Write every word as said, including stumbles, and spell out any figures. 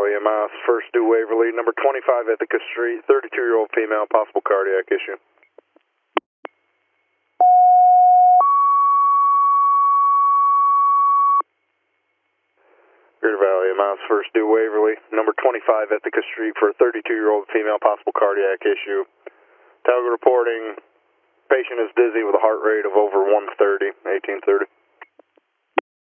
Valley, Mass, first due Waverly, number twenty-five Ithaca Street, thirty-two-year-old female, possible cardiac issue. Greater Valley, Mass, first due Waverly, number twenty-five Ithaca Street for a thirty-two-year-old female, possible cardiac issue. Talgo reporting, patient is dizzy with a heart rate of over one thirty, eighteen thirty.